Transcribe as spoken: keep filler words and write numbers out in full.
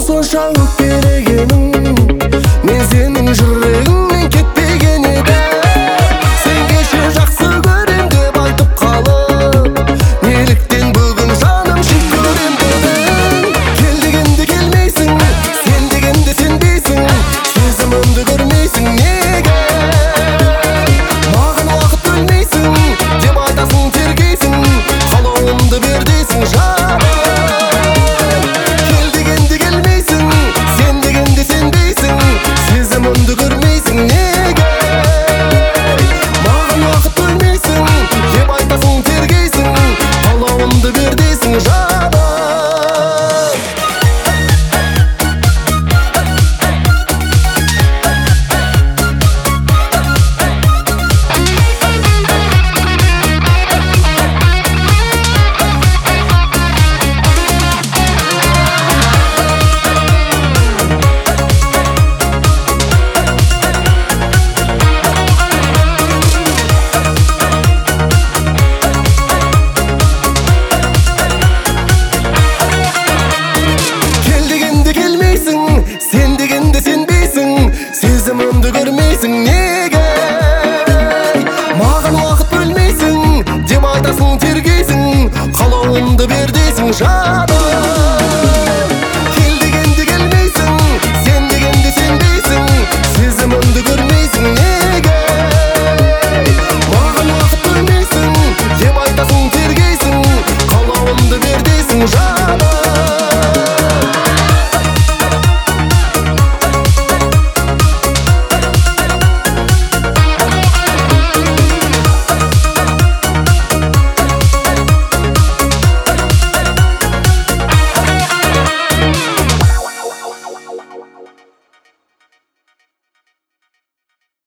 сонша өкпелегенің, мен сенің жүрегіңнен кетпеген едім. Сен кеше жақсы көрем деп айтып қалып, неліктен бүгін жаным жек көрем дедің. Кел дегенде келмейсің, сен дегенде сенбейсің, сезімімді көрмейсің неге? Маған уақыт бөлмейсің деп айтасың, тергейсің, қалауымды бер дейсің жаным. Кел дегенде келмейсің, сен дегенде сенбейсің, сезімімді көрмейсің неге? Маған уақыт бөлмейсің деп айтасың, тергейсің, қалауымды бер дейсің жаным. Сен дегенде сенбейсің, сезімімді көрмейсің неге? Маған уақыт бөлмейсің деп айтасың, тергейсің, қалауымды бер дейсің жаным.